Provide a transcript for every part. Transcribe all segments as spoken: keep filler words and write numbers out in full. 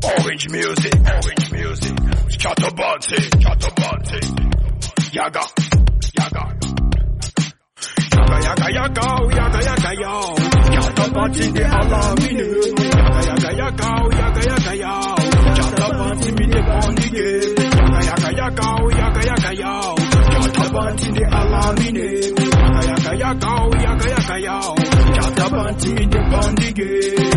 Orange music, orange music. Chatterbanty, chatterbanty. Yaga, yaga. Yaga, yaga, yaga, yaga, yaga, yo. Chatterbanty, the alarmine. Yaga, yaga, yaga, yaga, yaga, yo. Chatterbanty, me the bondy game. Yaga, yaga, yaga, yaga, yo. Chatterbanty, the alarmine. Yaga, yaga, yaga, yaga, yaga, yo. Chatterbanty, me the bondy game.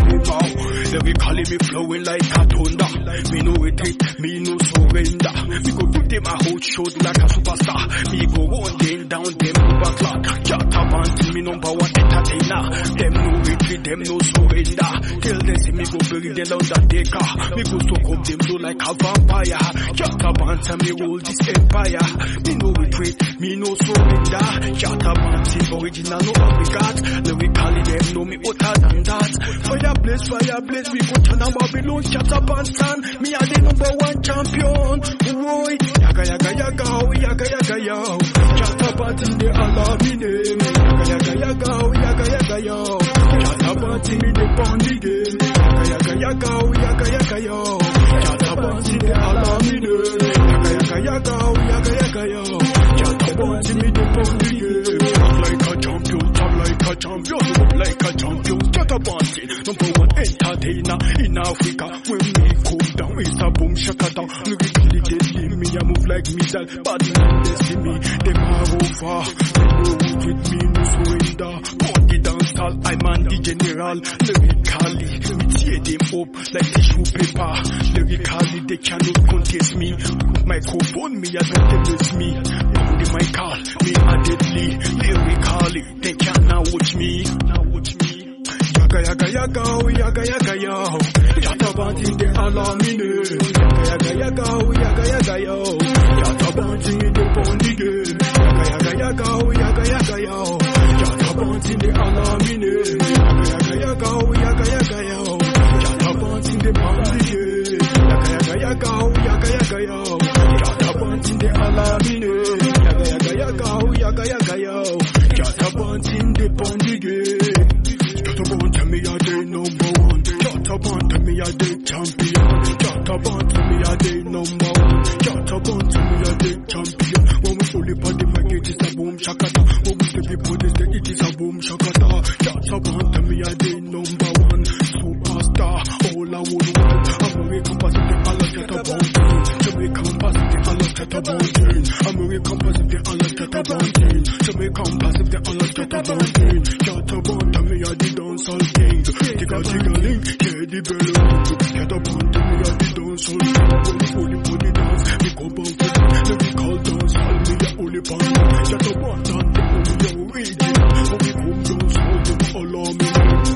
They call me flowing like a thunder. Me no retreat, me no surrender. Me go give them a whole show like a superstar. Me go on them down, them over clock. Chatterbanty, me number one entertainer. Them no retreat, them no surrender. Till they see me go bury them undertaker. Me go soak up them low like a vampire. Chatterbanty, me rule this empire. Me no retreat, me no surrender. Chatterbanty, original no regard. Lyrically them know me hotter than that. Fire blaze, fire blaze. We go to number Babylon, Chatterbanty. Me are the number one champion. Boy, yaga yaga yaga, yaga yaga yo. Chatterbanty the alarmine. Yaga yaga yaga, yaga yaga yo. Chatterbanty me the bondy game. Yaga yaga yaga, yaga yaga yo. Chatterbanty the alarmine. Yaga yaga yaga, yaga yaga yo. Chatterbanty me the bondy game. Like a champion, top like a champion, like a champion. Chatterbanty, number one entertainer in Africa. When me cool down, it's a boom shakata. Me really deadly, me I move like missile. But now they see me, them are over. They know with me no surrender. Body dance all, I'm on the general. Lyrically, me tear them up like tissue paper. Lyrically, they cannot contest me. Microphone, me I don't tell me. Pound my call, me a deadly. Lyrically, they cannot watch me. Now watch me. Yaga yaga yaga, yaga yaga yo. Chatterbanty the alarmine. Yaga yaga yaga, yaga yaga yo. Chatterbanty the bondy game. Yaga yaga yaga, yaga yaga yo. Chatterbanty the alarmine. Yaga yaga yaga, yaga yaga yo. Chatterbanty the bondy game. Yaga yaga yaga, yaga yaga yo. Chatterbanty the alarmine. Yaga yaga yaga, yaga yaga yo. Chatterbanty the bondy game. Chatterbanty me a day number one. Chatterbanty me a day champion. Chatterbanty me a day number one. Chatterbanty me a day champion. When we fully on the mic, it is a boom shakata. When we step before the stage, it is a boom shakata. Chatterbanty me a day number one. Superstar, all I would want. American positive, I love Chatterbanty. Jamaican positive, I love Chatterbanty. American positive, I love Chatterbanty. Jamaican positive, I love Chatterbanty. Chatterbanty me a the dancehall king. Tigga tigga link, yeah the belly. Chatterbanty me a the dancehall king. When we only for the dance, we go bound for it. Let me call dancehall, me a only pan. Chatterbanty and the only origin. When we come dancehall, them all on me.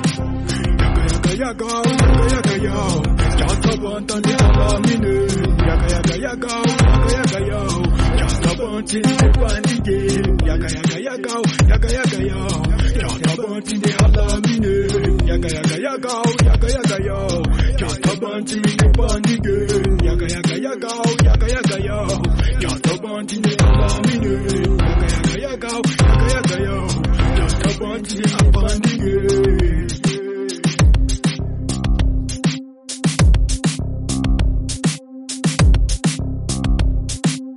Yaga yaga yaga, yaga yaga yo. Chatterbanty and the alarmine. Yaga yaga yaga, yaga yaga yo. Chatterbanty the bandy game. Yaga yaga yaga, yaga yaga yo. Chatterbanty the alarmine. Yaga yaga yaga, yaga yaga yo. Chatterbanty the bandy game.